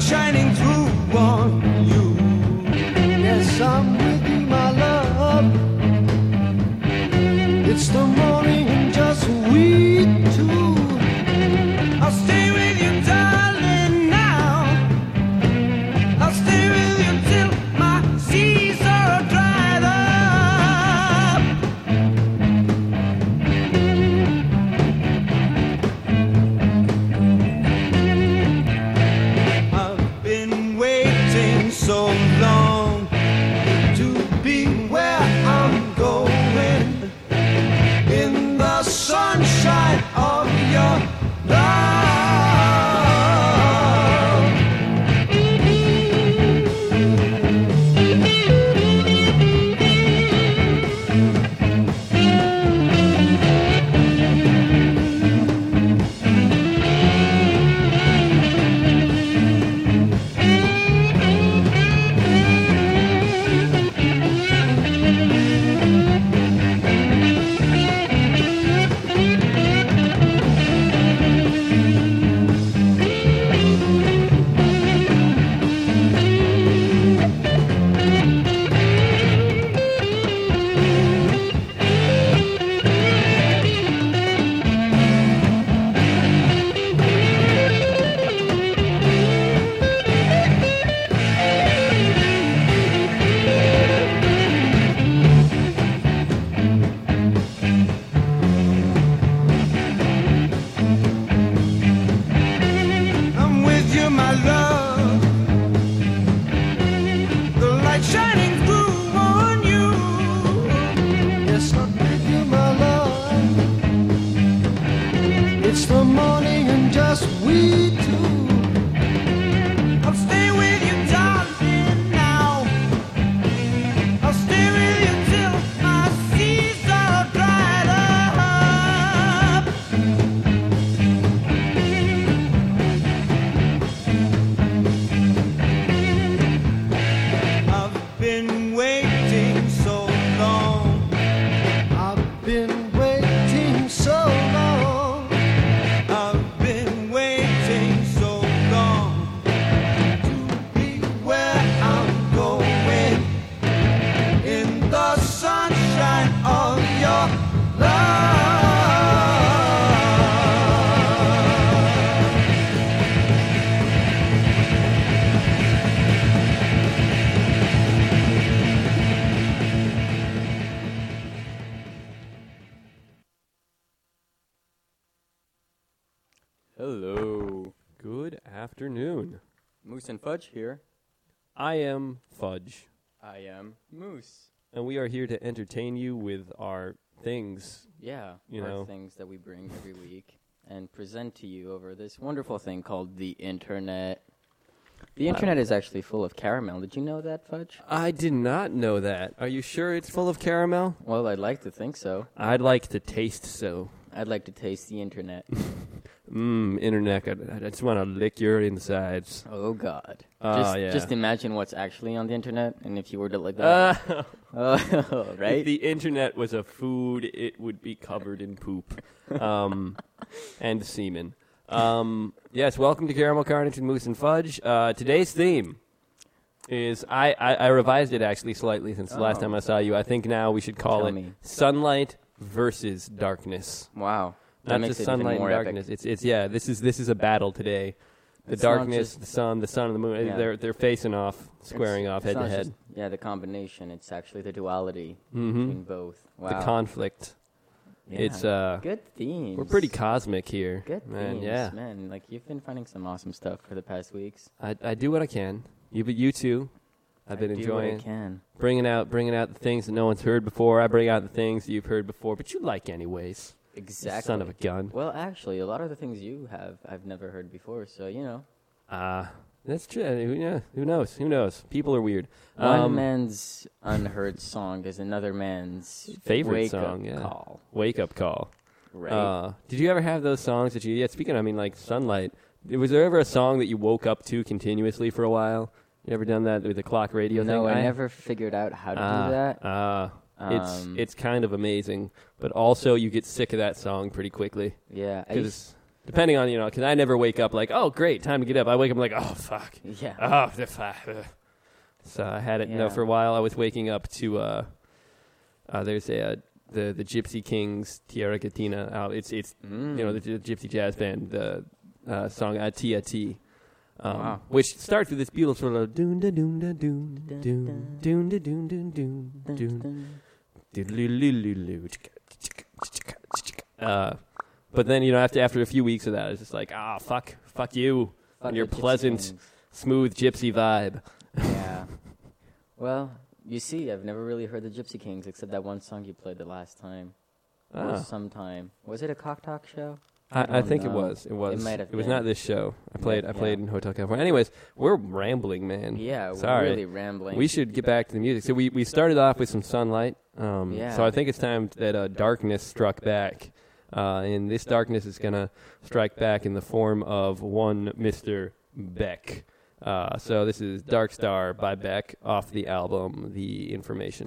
shining through on you. Yes, I'm with you, my love. It's the morning and just we two. I'll stay with you, darling, now. I'll stay with you till my seas are dried up. I've been waiting so long to be where I'm going, in the sunshine of your love. I'm with you, my love. The light shining through on you. Yes, I'm with you, my love. It's the morning and just we two. I'll stay with you, darling, now. I'll stay with you till my seas are dried up. I've been waiting so long. I've been waiting so long. I've been waiting so long to be where I'm going, in the sunshine of your love. Hello. Good afternoon. Moose and Fudge here. I am Fudge, I am Moose. and we are here to entertain you with our things. Yeah, You our know. things that we bring every week and present to you over this wonderful thing called the internet. The internet is actually full of caramel. Did you know that, Fudge? I did not know that. Are you sure it's full of caramel? Well, I'd like to think so. I'd like to taste so. I'd like to taste the internet. Internet, I just want to lick your insides. Oh, God. Oh, yeah. Just imagine what's actually on the internet, and if you were to like that. If Right? the internet was a food, it would be covered in poop and semen. Yes, welcome to Caramel Carnage and Moose and Fudge. Today's theme is, I revised it actually slightly since the last time I saw you. I think now we should call Tell it me. Sunlight versus Darkness. Wow. That Not makes just it even sunlight and more epic. darkness. It's yeah. This is a battle today. The It's not darkness, just- the sun and the moon. Yeah. They're facing off, squaring off, It's head to not head. just- Yeah, the combination. It's actually the duality Mhm. between both. Wow. The conflict. Yeah. It's Good themes. we're pretty cosmic here, Good man. themes, Yeah, man. Like you've been finding some awesome stuff for the past weeks. I do what I can. You too. I've been I do enjoying what I can. bringing out the things that no one's heard before. I bring out the things that you've heard before, but you like anyways. You Exactly. son of a gun. Well, actually, a lot of the things you have, I've never heard before. So you know, That's true. Yeah, who knows? Who knows? People are weird. one man's unheard song is another man's Favorite wake song, up yeah. call. Wake up call. Right. Did you ever have those songs that you? Yeah. Speaking, like Sunlight. Was there ever a song that you woke up to continuously for a while? You ever done that with the clock radio thing? no, I never figured out how to do that. It's kind of amazing, but also you get sick of that song pretty quickly. Yeah, I 'cause used, depending on because I never wake up like, oh great, time to get up. I wake up like, oh fuck, Yeah. oh the fuck. So I had it. Yeah. For a while I was waking up to there's the Gypsy Kings Tierra Gatina out. It's the Gypsy jazz band, the song Tia T. Wow. Which starts with this beautiful sort of doon da doon da doon doon doon da doon doon doon doon. But then after a few weeks of that, it's just like fuck you and your the Gypsy pleasant, Kings. smooth gypsy vibe. Yeah. Well, you see, I've never really heard the Gypsy Kings except that one song you played the last time. Or sometime. Was it a Cock Talk show? I don't think it know. was. It was. It might have It was been. not this show. I played Yeah. in Hotel California. Anyways, we're rambling, man. Yeah, we're Sorry. really rambling. We should get back to the music. So we started off with some sunlight. Yeah. So I think it's time that darkness struck back. And this darkness is going to strike back in the form of one Mr. Beck. So this is Dark Star by Beck off the album The Information.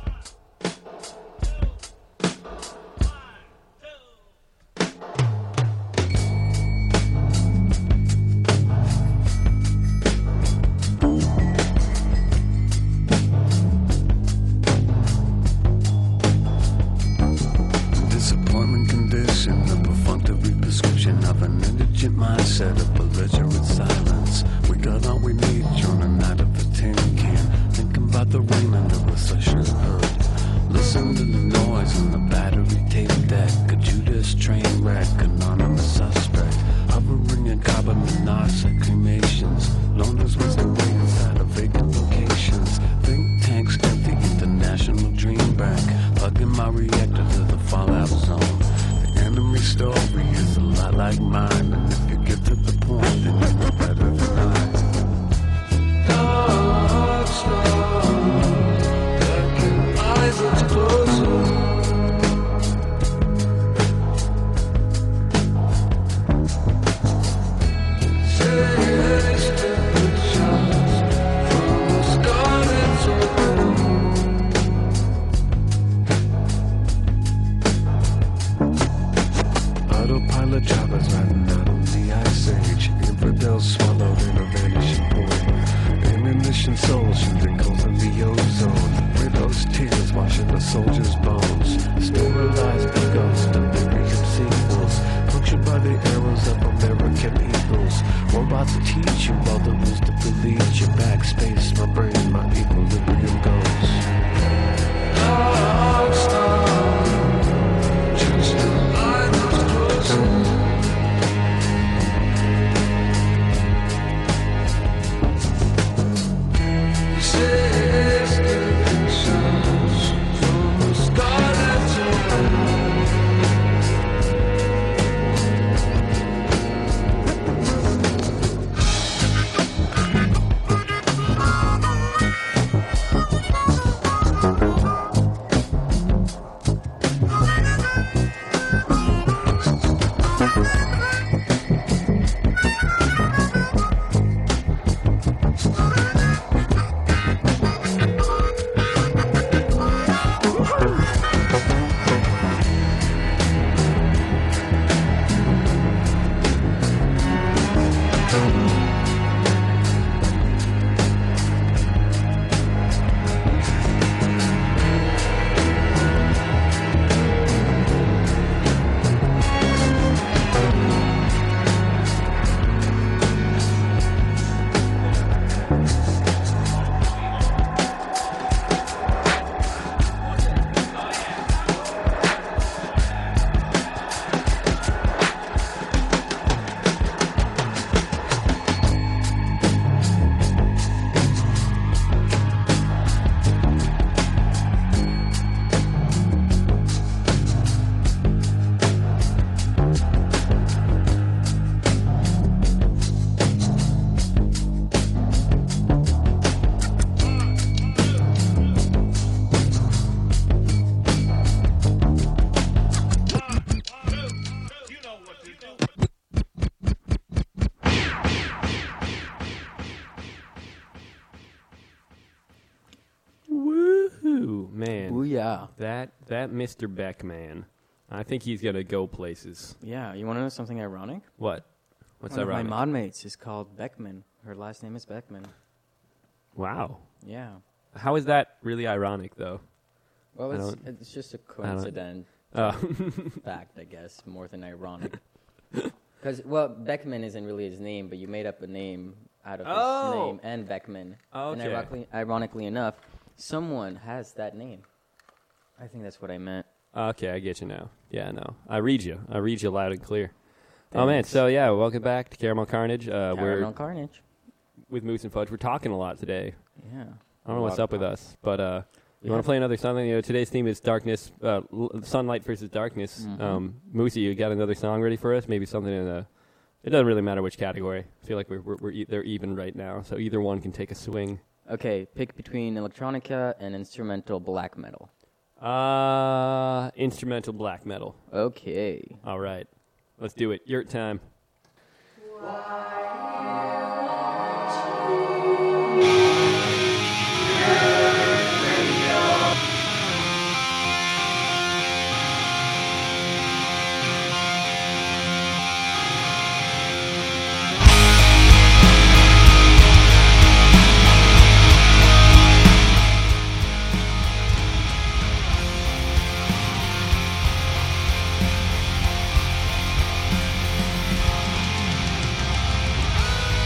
Disappointment condition, a perfunctory prescription of an indigent mindset of belligerent silence. We got all we need during a night of a tin can, thinking about the rain and the recession heard. Listen to the noise in the battery tape deck, a Judas train wreck, anonymous suspect, hovering in carbon monoxide cremations, loners wasting away inside of vacant locations, think tanks empty, international dream bank, plugging my reactor to the fallout zone. The enemy story is a lot like mine, and if you get to the point, then you know better than I. Dark star, back in eyes that's closer. Autopilot Java's riding out on the ice age. Infidels swallowed in a vanishing point. Ammunition souls shooting holes in the ozone. Widows' tears washing the soldiers' bones. Sterilized egos, delirium sequels. Punctured by the arrows of American eagles. Robots to teach you all the rules to delete your backspace. My brain, my equilibrium goes. Dark star, just a line that's closer. Destinations from the scarlet to Woohoo, man. Booyah. That Mr. Beck, man. I think he's gonna go places. Yeah, you want to know something ironic? What? What's One ironic? of my mod mates is called Beckman. Her last name is Beckman. Wow. Yeah. How is that really ironic, though? Well, I it's just a coincidence. Oh. Fact, I guess, more than ironic. Because, well, Beckman isn't really his name, but you made up a name out of his name and Beckman. Okay. And ironically enough, someone has that name. I think that's what I meant. Okay, I get you now. Yeah, no. I read you loud and clear. Oh, man. Thanks. So, yeah, welcome back to Caramel Carnage. Caramel We're Carnage. with Moose and Fudge. We're talking a lot today. Yeah. I don't know what's up with us, but you want to play another song? You know, today's theme is darkness, sunlight versus darkness. Moosey, you got another song ready for us? Maybe something in the... It doesn't really matter which category. I feel like they're even right now, so either one can take a swing. Okay, pick between electronica and instrumental black metal. Instrumental black metal. Okay. All right. Let's do it. Yurt time. Thank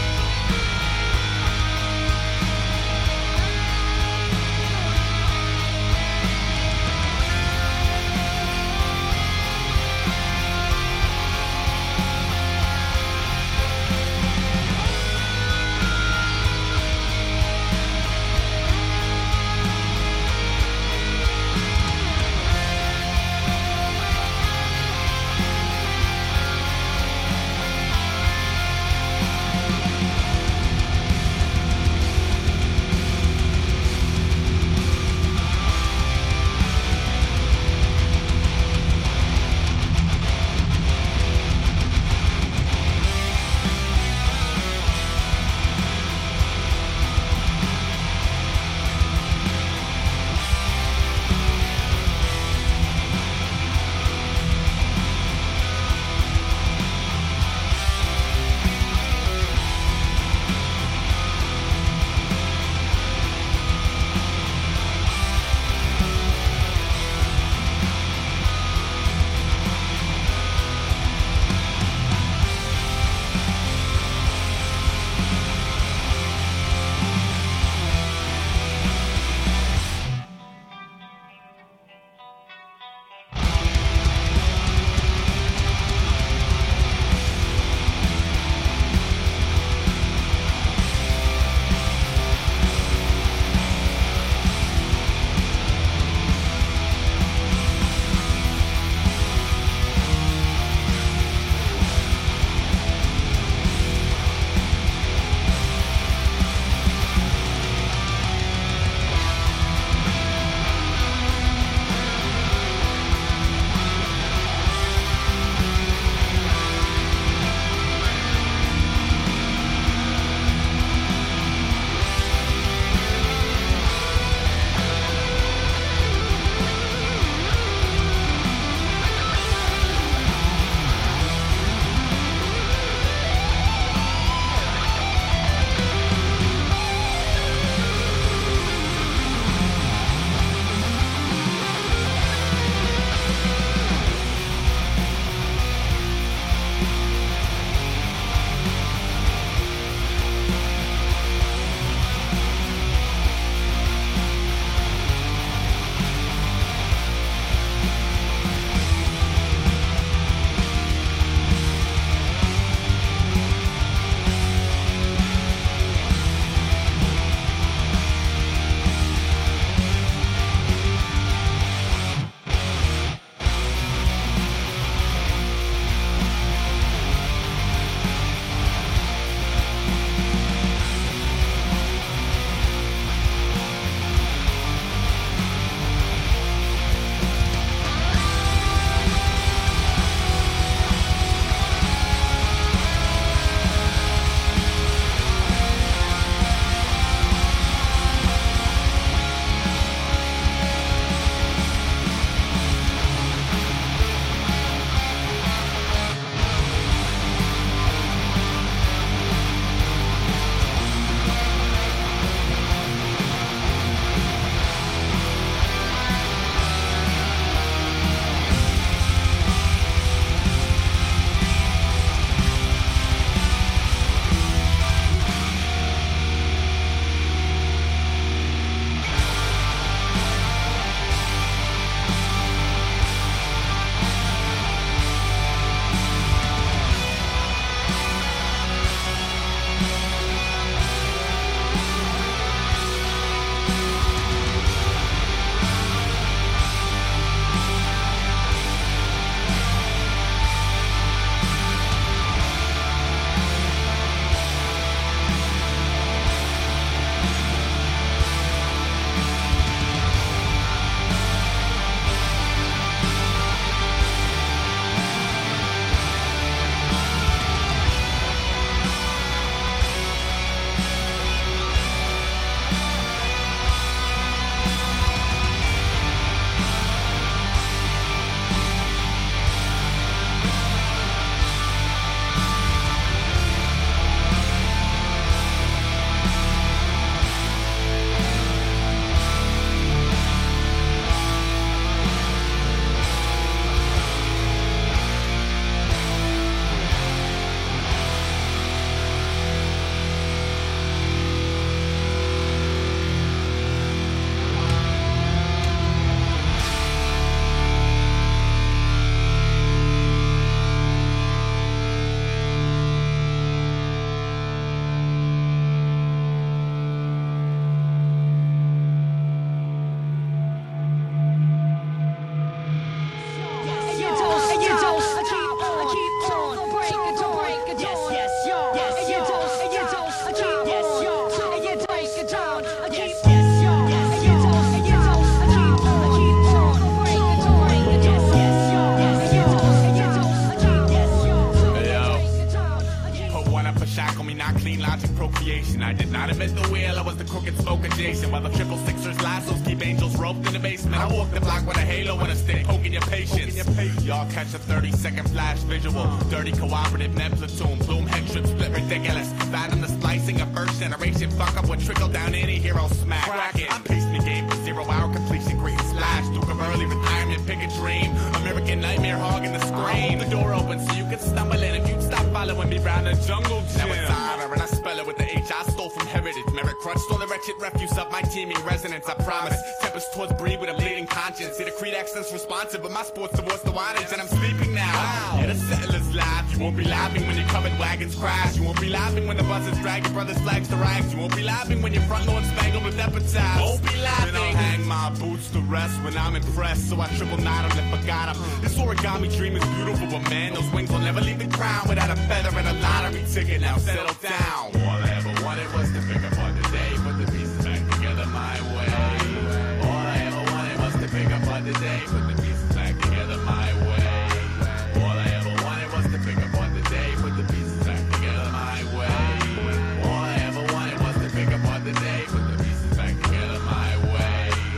procreation. I did not invent the wheel, I was the crooked smoke adjacent. While the triple sixers lassos keep angels roped in the basement, I walk the block with a halo and a stick, poking your patience. Y'all catch a 30-second flash visual. Dirty cooperative med platoon, bloom head trip split ridiculous. Fathom the splicing of first generation. Fuck up what trickle down any hero smack. I'm pacing the game for 0-hour completion. Green slash, Duke of early retirement, pick a dream. American nightmare hogging the screen. The door opens so you can stumble in if you stop following me round the jungle gym. Now it's honor and I spell it with the H I stole from heritage. Merit crutch stole the wretched refuse of my teaming resonance. I promise. Tempest towards breed with a bleeding conscience. See the creed accent's responsive, but my sports divorce the wattage and I'm sleeping now. Wow. Yeah, the settlers laugh. You won't be laughing when your covered wagons crash. You won't be laughing when the buses drag your brother's flags to rags. You won't be laughing when your front lawn spangled with epitaphs. Won't be laughing. Then I'll hang my boots to rest when I'm impressed. So I triple knot them and forgot them. This origami dream is beautiful, but man, those wings will never leave the ground without a feather and a lottery ticket. Now settle down. All I ever wanted was to pick apart the day, put the pieces back together my way. All I ever wanted was to pick apart the day, put the pieces back together my way. All I ever wanted was to pick apart the day, put the pieces back together my way. All I ever wanted was to pick apart the day, put the pieces back together my way.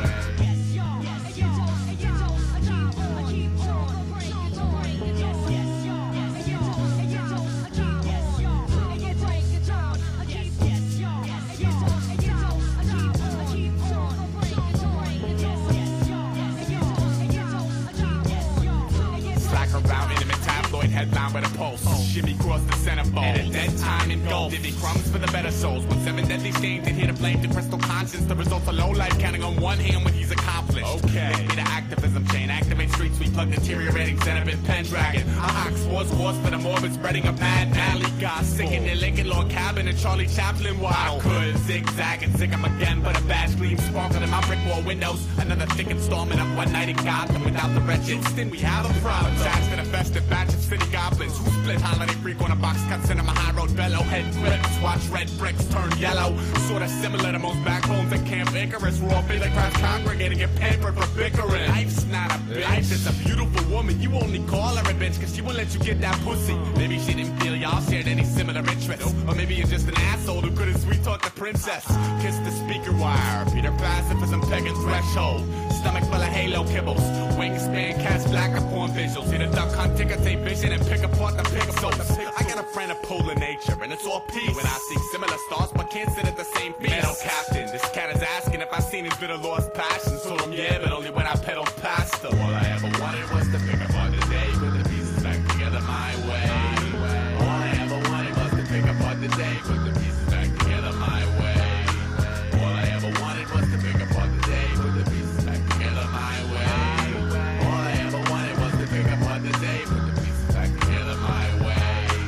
Around intimate tabloid headline with a pulse. Shimmy cross the centerfold. And at that time in gold. Divvy crumbs for the better souls. With 7 deadly stains and here to blame the crystal conscience. The results of low life counting on one hand what he's accomplished. Okay. Link me to activism chain. Activate street sweep. Plug deteriorating Zenobin Pendragon. I ox wars for the morbid spreading of mad alley goss. Sick in the Lincoln Log cabin and Charlie Chaplin wild. I could zigzag and zig 'em again, but a badge gleam sparkling in my brick wall windows. Another thick installment of One Night in Gotham without the wretched. Houston, we have a problem. To the festive batch of city goblins who split holiday freak on a box cut cinema high road bellow head grips watch red bricks turn yellow sort of similar to most back homes at Camp Icarus where all Billy crowds congregate and get pampered for bickering. Life's not a bitch, life is a beautiful woman. You only call her a bitch cause she won't let you get that pussy. Maybe she didn't feel y'all shared any similar interests, or maybe you're just an asshole who couldn't sweet talk the princess. Kiss the speaker wire, Peter Passive for some pagan threshold. Stomach full of halo kibbles, wingspan cast black upon visuals. Hit a duck hunt, ticker tape vision, and pick apart the pixels. I got a friend of polar nature, and it's all peace. When I see similar stars, but can't sit at the same feast. Metal captain, this cat is asking if I've seen his bitter lost passion. Told him yeah, but only when I pedaled past her. All I ever wanted was to pick apart the day, put the pieces back together my way. All I ever wanted was to pick apart the day, put the pieces back together my way. All I ever wanted was to pick apart the day, put the pieces back together my way. All I ever wanted was to pick apart the day, put the pieces back together my way.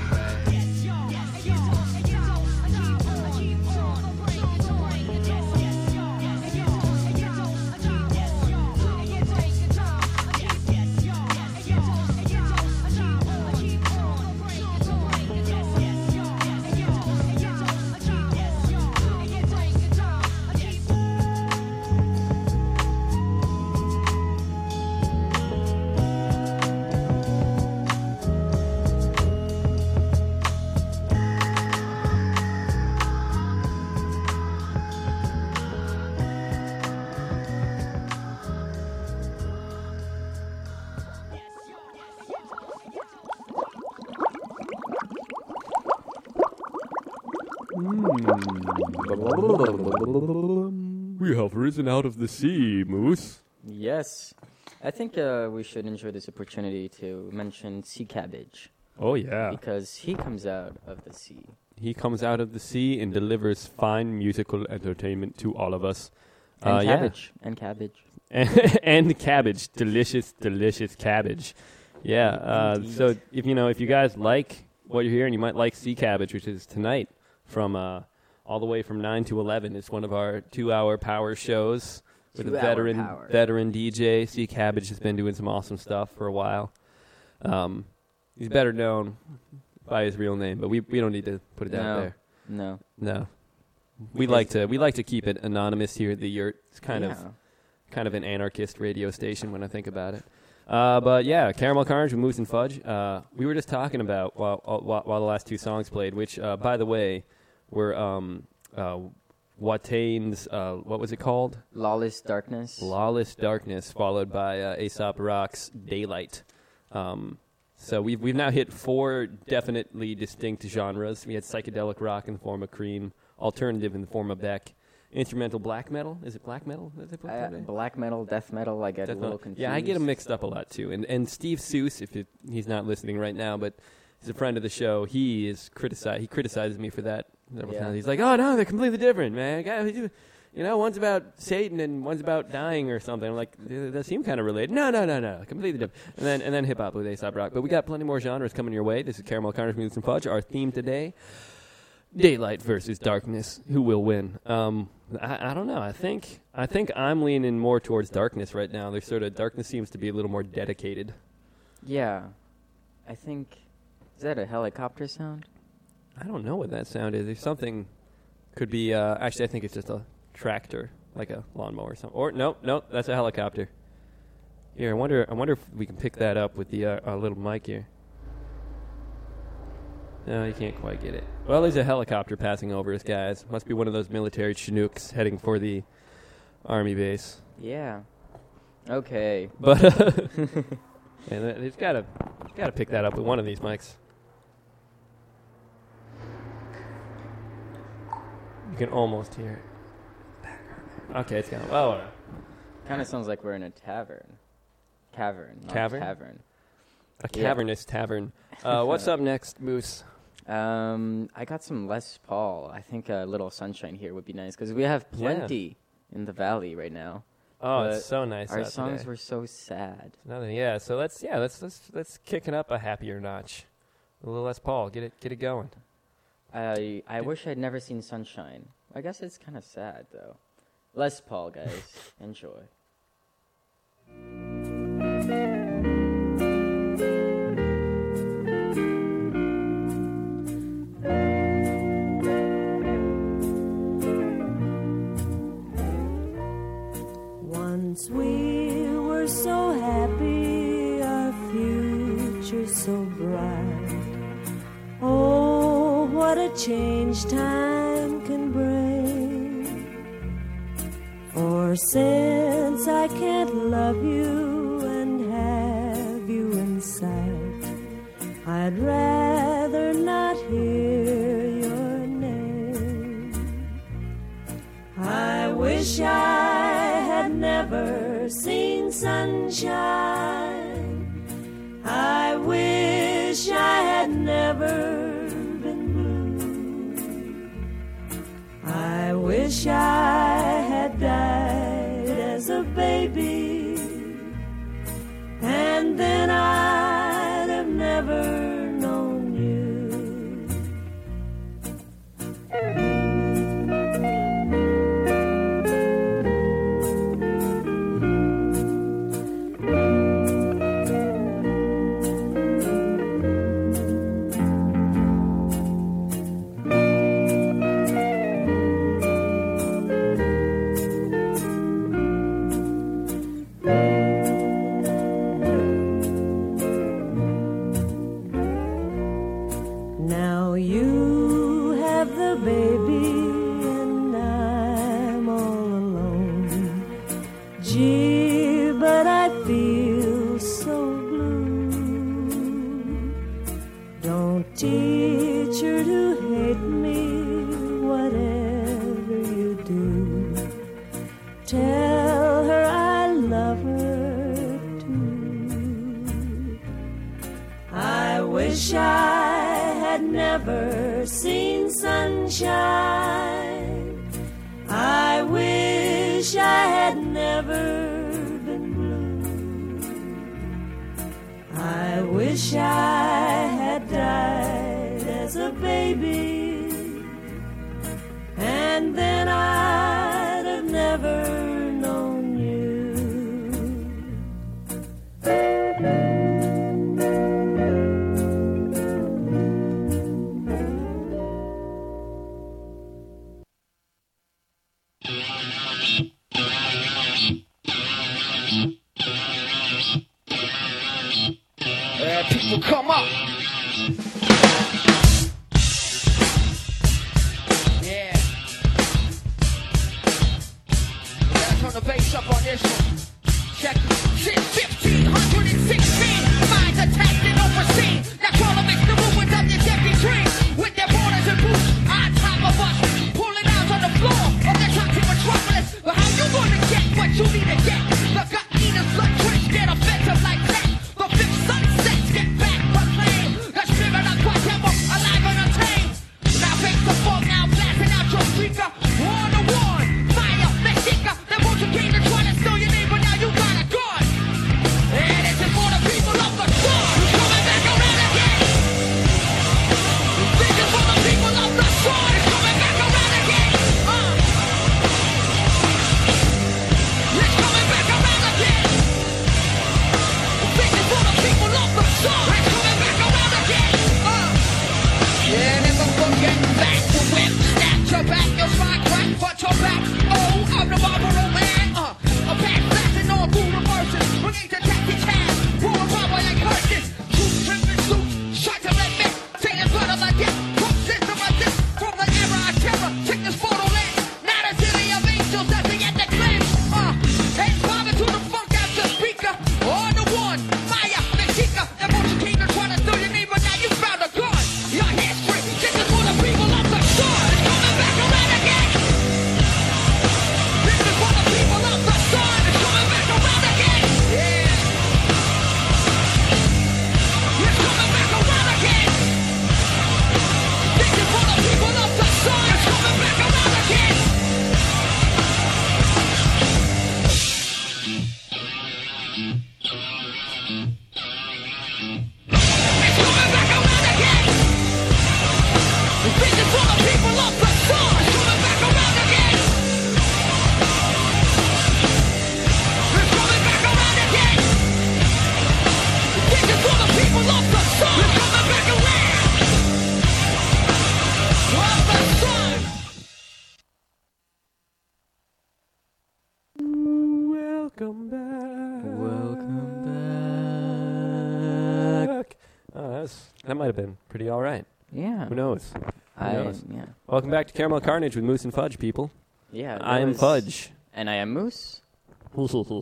We have risen out of the sea, Moose. Yes. I think we should enjoy this opportunity to mention Sea Cabbage. Oh, yeah. Because he comes out of the sea. He comes out of the sea and delivers fine musical entertainment to all of us. And cabbage. Yeah. And cabbage. And cabbage. Delicious, delicious cabbage. Yeah. So if you guys like what you're hearing, you might like Sea Cabbage, which is tonight from all the way from 9 to 11. It's one of our 2-hour power shows with a veteran DJ. Sea Cabbage has been doing some awesome stuff for a while. He's better known by his real name, but we don't need to put it out there. No. We like to keep it anonymous here at the Yurt. It's kind of an anarchist radio station when I think about it. But yeah, Caramel Carnage with Moose and Fudge. We were just talking about while the last two songs played, which by the way, Wataine's, what was it called? Lawless Darkness. Lawless Darkness, followed by Aesop Rock's Daylight. So we've now hit 4 definitely distinct genres. We had psychedelic rock in the form of Cream, alternative in the form of Beck, instrumental black metal. Is it black metal? Black metal, death metal. I get a little confused. Yeah, I get them mixed up a lot too. And Steve Seuss, he's not listening right now, but he's a friend of the show. He criticizes me for that. Yeah. He's like, "Oh no, they're completely different, man. One's about Satan and one's about dying or something." I'm like, "They seem kind of related." No, completely different. And then hip hop with Aesop Rock. But we got plenty more genres coming your way. This is Caramel Carnage, Moose and Fudge. Our theme today: Daylight versus Darkness. Who will win? I don't know. I think I'm leaning more towards Darkness right now. There's Darkness seems to be a little more dedicated. Yeah, I think. Is that a helicopter sound? I don't know what that sound is. There's something. Could be. Actually, I think it's just a tractor, like a lawnmower or something. Or no, that's a helicopter. Here, I wonder if we can pick that up with the little mic here. No, you can't quite get it. Well, there's a helicopter passing over us, guys. Must be one of those military Chinooks heading for the army base. Yeah. Okay. But and it's got to pick that up with one of these mics. You can almost hear it. Okay, it's gone. Oh, whatever. Kind of sounds like we're in a tavern. Cavern. A cavernous tavern. What's up next, Moose? I got some Les Paul. I think a little sunshine here would be nice because we have plenty in the valley right now. Oh, it's so nice. Our out songs today. were so sad. Yeah. So let's kick it up a happier notch. A little Les Paul. Get it going. I wish I'd never seen Sunshine. I guess it's kind of sad though. Les Paul, guys, enjoy. Once we were so happy, our future so bright. Oh, what a change time can bring. For since I can't love you and have you in sight, I'd rather not hear your name. I wish I had never seen sunshine. I wish I had never been blue. I wish I had died as a baby, and then I'd have never known you. Now you have the baby and I'm all alone. Gee, but I feel so blue. Don't teach her to hate me, whatever you do. Tell her I love her too. I wish I had never seen sunshine. I wish I had never been blue. I wish I had died as a baby, and then I'd have never known you. People come up. official. Check it. Since 1516, minds attacked and overseen. Now call them the ruins of your deadly dreams. With their borders and boots on top of us, pulling out on the floor of the toxic metropolis. But how you gonna get what you need to get? The gut eaters, blood drenched, get offensive like that. The fifth sunsets get back proclaimed. The spirit of Guatemala, alive and untamed. Now face the fog, now blasting out your speaker. War to war, fire, Mexica. They want you gain to try to steal your neighbor, now you got a gun. And this is for the people of the sun. Who's coming back around again? This is for the people of the sun. It's coming back around again. It's coming back around again. This is for the people of the sun. It's coming back around again. Yeah, there's a fucking back to whip. Snap your back, your spine crack, but your back. Oh, I'm the Marlboro man. A back flashing all through reverses. Bringing to tactics hand. Pulling power like curses. Troops, tripping suits. Shot to let men. Taking blood of the death. From system of this. From the era of terror. Take this photo lens. Not a city of angels. That's the end of claims. And bobbing to the funk out your speaker. On the one. Fire, Mexica. The motion king is trying to steal your neighbor. Now you found a gun. Your history. This is for the people of the sun. It's coming back around again. This is for the people of the sun. It's coming back around again. Yeah. It's coming back around again. This is for the people of the sun. It's coming back around again. It's coming back around again. This is for the people of the sun. It's coming back around again. It's coming back around again. This is for the people of the sun. It's coming back around. Of the sun. Welcome back. Welcome back. Oh, that might have been pretty all right. Yeah. Who knows? knows? Yeah. Welcome back to Caramel Carnage with Moose and Fudge, people. Yeah. I am Fudge. And I am Moose. So that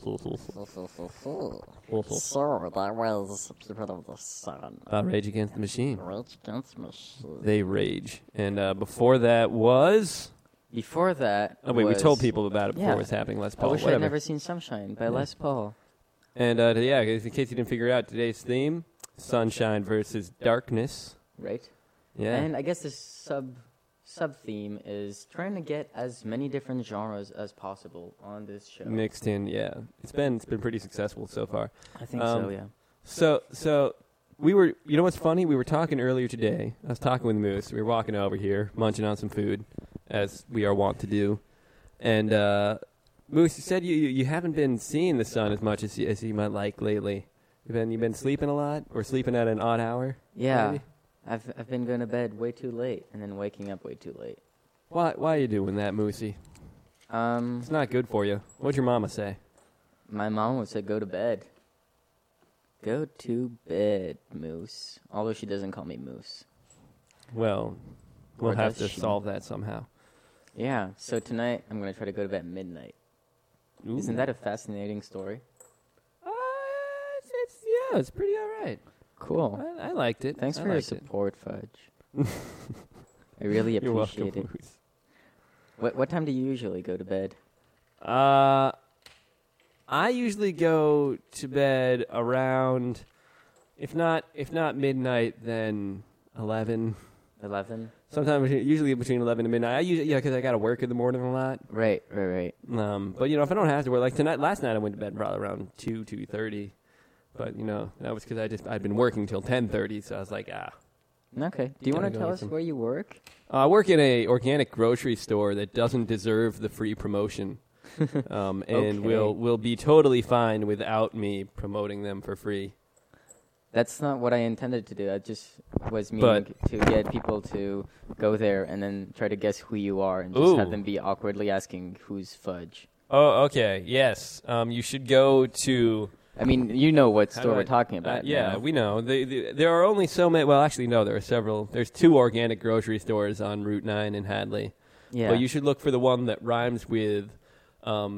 was Spirit of the Sun. Rage Against the Machine. Rage Against the Machine. They rage. And before that was... Before that Oh, wait, we was- told people about it before Yeah. it was happening. Les I Paul. wish I'd Whatever. never seen Sunshine by Les Paul. And yeah, in case you didn't figure out today's theme, Sunshine versus Darkness. Right? Yeah. And I guess the sub theme is trying to get as many different genres as possible on this show. Mixed in, yeah. It's been pretty successful so far. I think so, Um, yeah. So we were, you know what's funny? We were talking earlier today. I was talking with Moose. We were walking over here, munching on some food, as we are wont to do. And Moose, you said you haven't been seeing the sun as much as you might like lately. You been sleeping a lot, or sleeping at an odd hour? Yeah. maybe? I've been going to bed way too late and then waking up way too late. Why are you doing that, Moosey? It's not good for you. What'd your mama say? My mom would say go to bed. Go to bed, Moose. Although she doesn't call me Moose. Well, we'll Or have does to she? solve that somehow. Yeah, so tonight I'm going to try to go to bed at midnight. Ooh. Isn't that a fascinating story? It's pretty all right. Cool. I liked it. Thanks I for your liked it. support, Fudge. I really You're welcome, appreciate it. Moose. What time do you usually go to bed? I usually go to bed around, if not midnight, then 11. 11? Sometimes usually between 11 and midnight. Because I got to work in the morning a lot. Right. But if I don't have to work, like last night I went to bed probably around 2:30. But that was because I'd been working till 10:30, so I was like, Okay. Do you want Gotta to go tell get us some- where you work? I work in a organic grocery store that doesn't deserve the free promotion, and Okay. will be totally fine without me promoting them for free. That's not what I intended to do. I just was meaning to get people to go there and then try to guess who you are and just have Ooh. them be awkwardly asking who's Fudge. Oh, okay. Yes. You should go to... I mean, you know what How store do we're I- talking about. yeah, now. we know. There are only so many... Well, actually, no, there are several. There's 2 organic grocery stores on Route 9 in Hadley. Yeah. But you should look for the one that rhymes with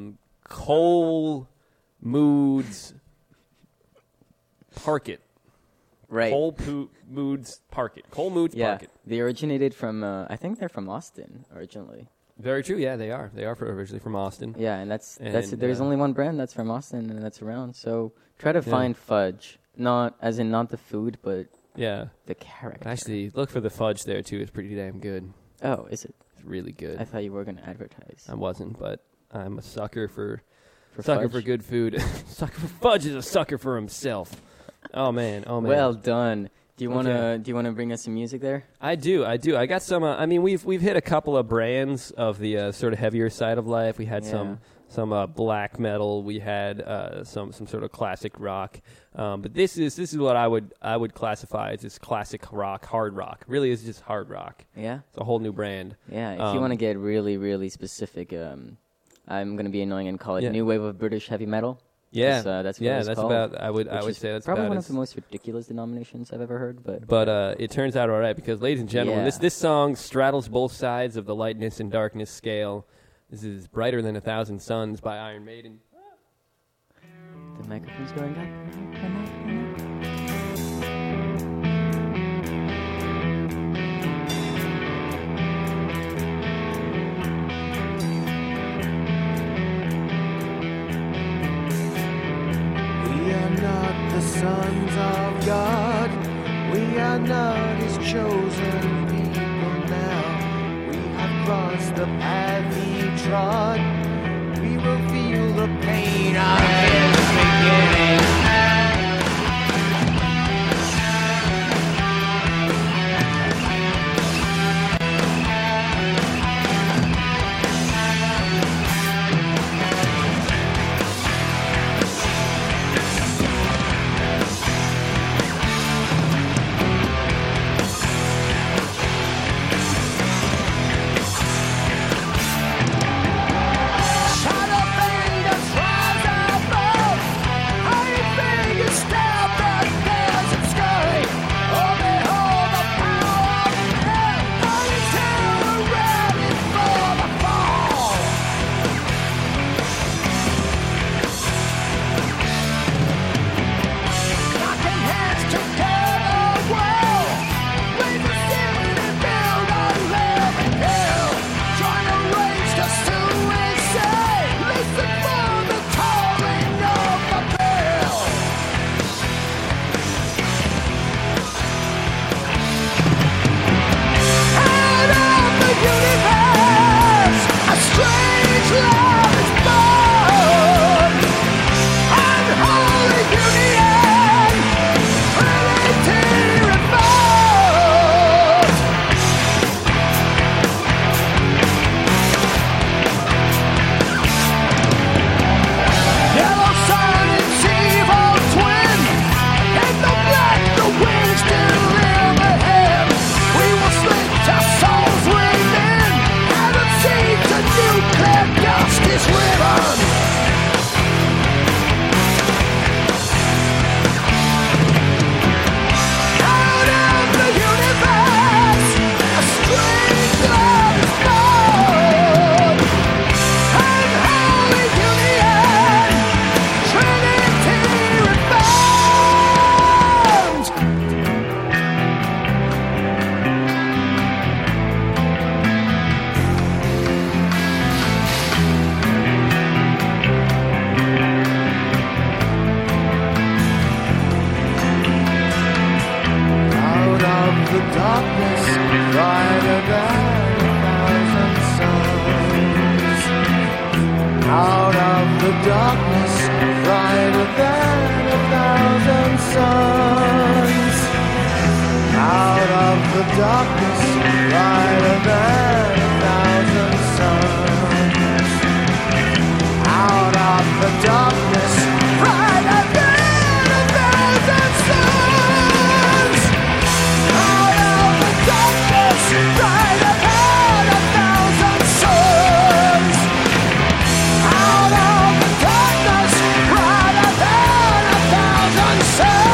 Cole Moods Parkit. Right. Moods Parkit. Cole Moods Yeah, Parkit. they originated from. I think they're from Austin originally. Very true. Yeah, they are. They are originally from Austin. Yeah, and that's And, there's only one brand that's from Austin and that's around. So try to find fudge, not the food, but Yeah. the character. Actually, look for the fudge there too. It's pretty damn good. Oh, is it? It's really good. I thought you were going to advertise. I wasn't, but I'm a sucker for fudge? for good food. Sucker for fudge is a sucker for himself. Oh man. Well done. Do you want to Okay. bring us some music there? I do. I got some. I mean, we've hit a couple of brands of the sort of heavier side of life. We had some black metal. We had some sort of classic rock. But this is what I would classify as just classic rock, hard rock. Really, is just hard rock. Yeah. It's a whole new brand. Yeah. If you want to get really, really specific, I'm going to be annoying and call it new wave of British heavy metal. Yeah, that's what it's called, about. I would say that's probably about one as, of the most ridiculous denominations I've ever heard. But it turns out all right because, ladies and gentlemen, this song straddles both sides of the lightness and darkness scale. This is "Brighter Than 1,000 Suns" by Iron Maiden. The microphone's going up. We are not the sons of God. We are not His chosen people now. We have crossed the path He trod. We will feel the pain of His beginning. Shut up and just rise above. the darkness brighter than 1,000 suns. Out of the darkness brighter than 1,000 suns. Out of the darkness brighter than 1,000 suns. Out of the darkness brighter than 1,000 suns. Out of the darkness brighter than 1,000 suns.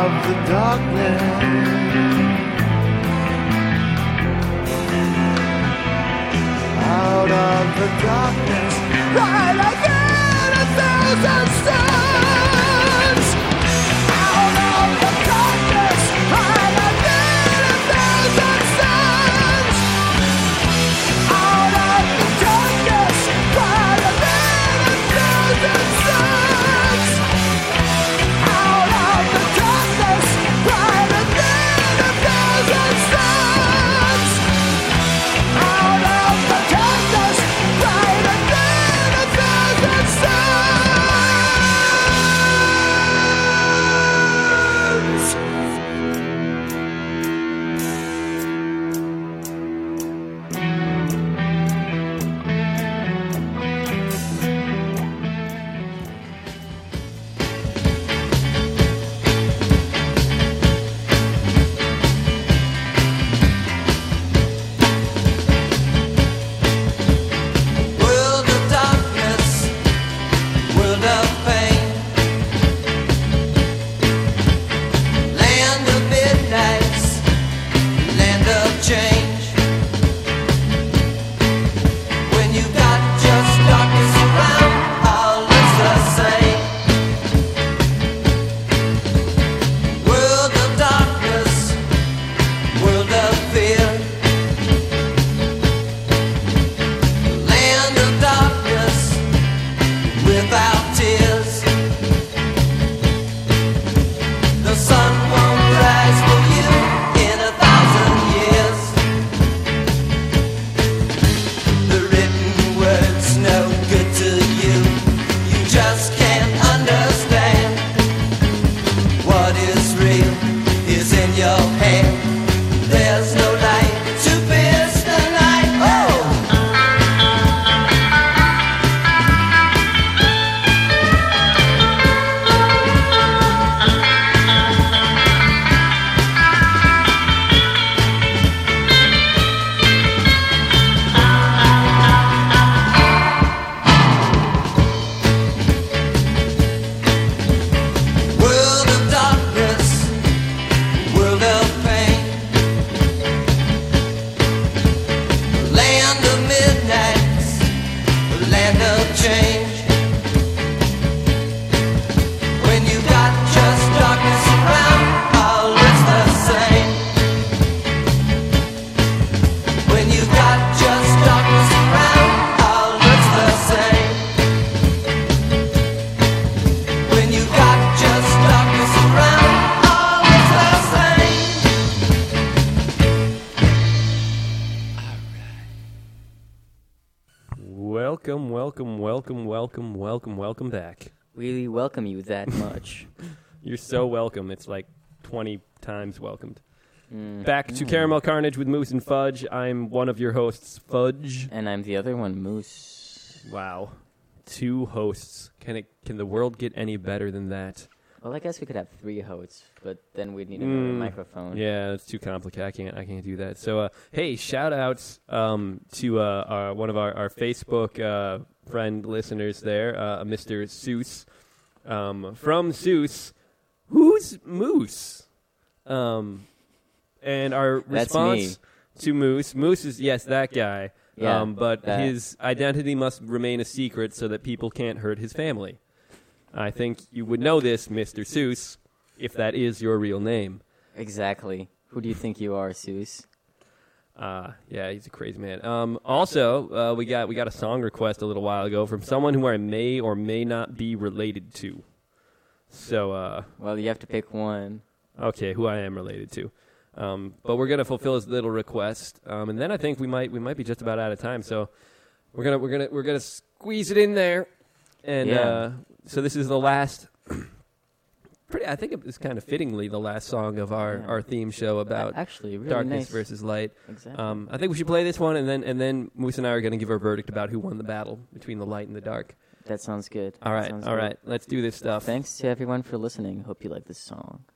of the darkness. Out of the darkness, right again 1,000 suns. Out of the darkness, right again 1,000 suns. Out of the darkness, right again 1,000 suns. Out of the darkness, right again 1,000 suns. Out of the darkness, right again 1,000 suns. World of darkness, world of pain, land of midnights, land of change. When you got just darkness around, all looks the same. World of darkness, world of fear. Land of darkness without tears. The sun won't rise for you in 1,000 years. The written words no good to you. You just can't understand. What is real is in your hand. There's no light to pierce the night. Oh! World of darkness, world of pain, land of midnights, land of change. When you got just darkness around, all looks the same. When you got just darkness around, all looks the same. When you got just darkness around, all looks the same. Welcome back. We welcome you that much. You're so welcome. It's like 20 times welcomed. Back to Caramel Carnage with Moose and Fudge. I'm one of your hosts, Fudge. And I'm the other one, Moose. Wow. 2 hosts. Can the world get any better than that? Well, I guess we could have 3 hosts, but then we'd need another microphone. Yeah, it's too complicated. I can't do that. So, hey, shout outs to one of our Facebook friend listeners there, Mr. Seuss. From Seuss, who's Moose? And our That's response to Moose is, yes, that guy. Yeah, but that. his identity must remain a secret so that people can't hurt his family. I think you would know this, Mr. Seuss, if that is your real name. Exactly. Who do you think you are, Seuss? Yeah, he's a crazy man. Also, we got a song request a little while ago from someone who I may or may not be related to. So, Well, you have to pick one. okay, who I am related to. But we're gonna fulfill his little request, and then I think we might be just about out of time. So we're gonna squeeze it in there, and Yeah. so this is the last. I think it's kind of fittingly the last song of our theme show about Actually, really darkness nice. versus light. Exactly. I think we should play this one, and then Moose and I are going to give our verdict about who won the battle between the light and the dark. That sounds good. All right, Sounds all good. right. Let's do this stuff. Thanks to everyone for listening. Hope you like this song.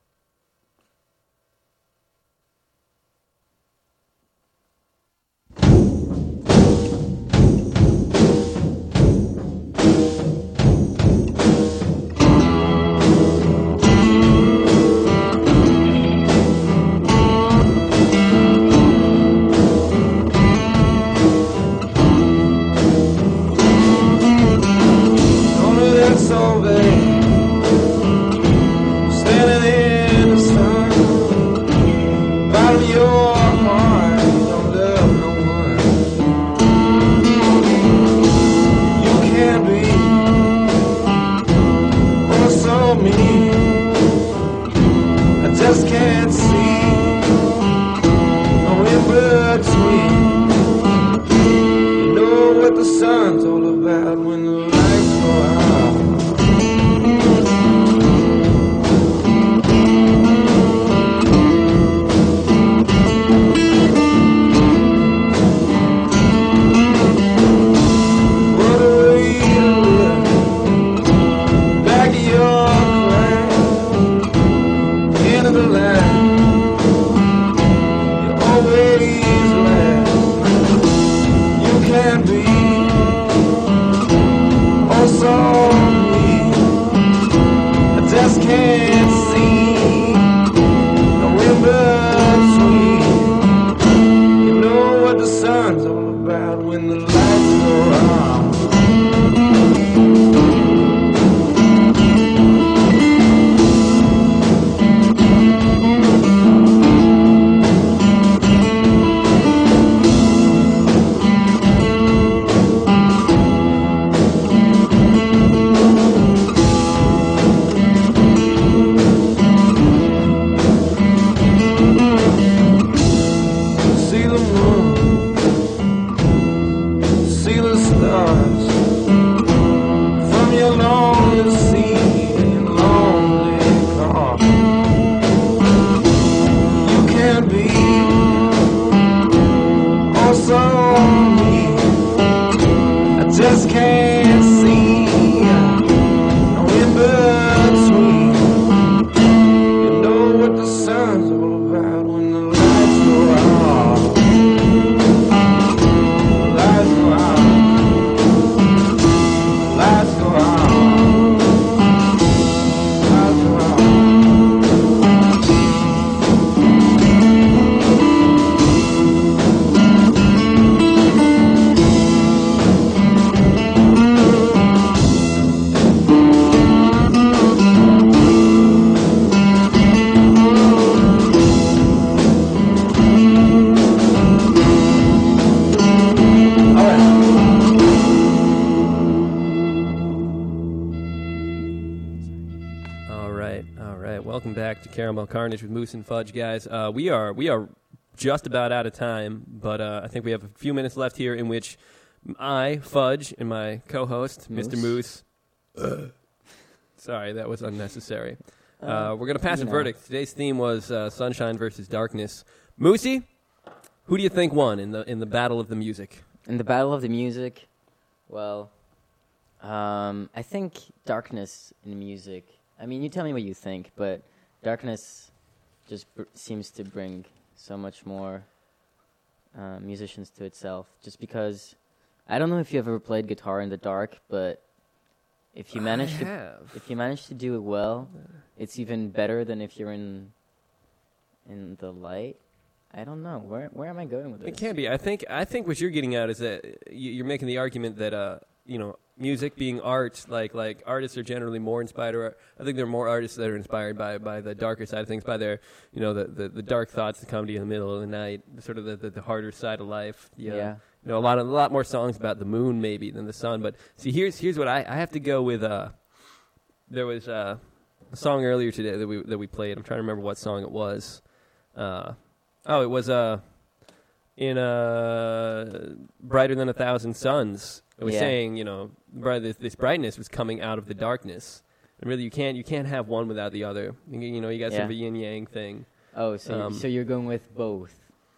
right, welcome back to Caramel Carnage with Moose and Fudge, guys. We are just about out of time, but I think we have a few minutes left here in which I, Fudge, and my co-host, Mr. Moose. Sorry, that was unnecessary. We're going to pass a verdict. Today's theme was Sunshine versus Darkness. Moosey, who do you think won in the battle of the music? In the battle of the music, well, I think Darkness in music. I mean, you tell me what you think, but Darkness just seems to bring so much more musicians to itself. Just because, I don't know if you've ever played guitar in the dark, but if you manage to do it well, it's even better than if you're in the light. I don't know. Where am I going with this? It can be. I think what you're getting at is that you're making the argument that music being art, like artists are generally more inspired. Or I think there are more artists that are inspired by the darker side of things, by their the dark thoughts that come to you in the middle of the night, sort of the harder side of life. Yeah. A lot more songs about the moon maybe than the sun. But see, here's what I have to go with. There was a song earlier today that we played. I'm trying to remember what song it was. It was in Brighter Than 1,000 Suns. It was saying, this brightness was coming out of the darkness. And really, you can't have one without the other. You got sort of a yin-yang thing. Oh, so you're going with both.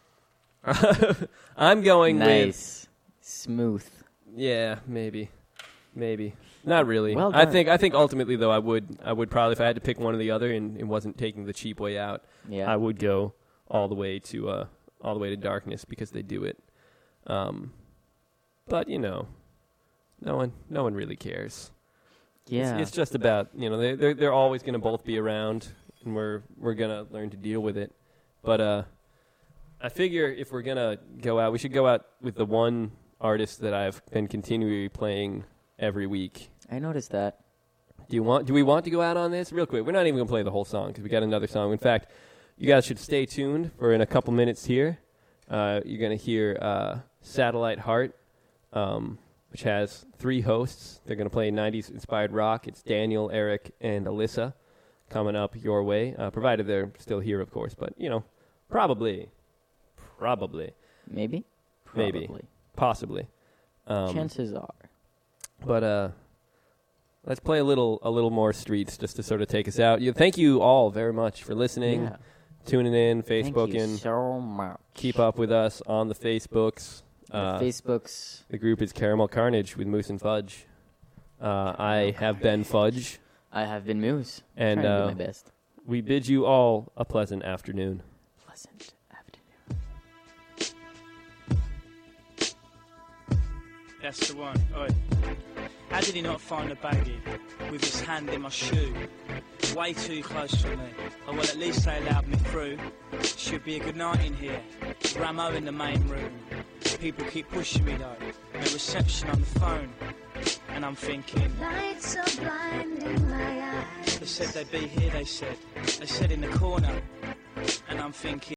I'm going nice. Smooth. Yeah, maybe. Not really. Well I done. think ultimately though I would probably, if I had to pick one or the other and it wasn't taking the cheap way out, I would go all the way to Darkness because they do it. But no one really cares. Yeah. It's just about, they're always going to both be around and we're going to learn to deal with it. But I figure if we're going to go out, we should go out with the one artist that I've been continually playing every week. I noticed that. Do we want to go out on this? Real quick, we're not even going to play the whole song because we got another song. In fact, you guys should stay tuned for in a couple minutes here. You're going to hear Satellite Heart, which has 3 hosts. They're going to play 90s-inspired rock. It's Daniel, Eric, and Alyssa coming up your way, provided they're still here, of course. But, probably. Maybe. Possibly. Chances are. But let's play a little more Streets just to sort of take us out. Thank you all very much for listening, tuning in, Facebooking. Thank you so much. Keep up with us on the Facebooks. The group is Caramel Carnage with Moose and Fudge. I have been Fudge. I have been Moose. And trying to do my best. We bid you all a pleasant afternoon. Pleasant afternoon. That's the one. Oi. How did he not find the baggie with his hand in my shoe? Way too close for me. Oh, well, at least they allowed me through. Should be a good night in here. Ramo in the main room. People keep pushing me though. No reception on the phone. And I'm thinking, lights are blinding my eyes. They said they'd be here, they said. They said in the corner. And I'm thinking,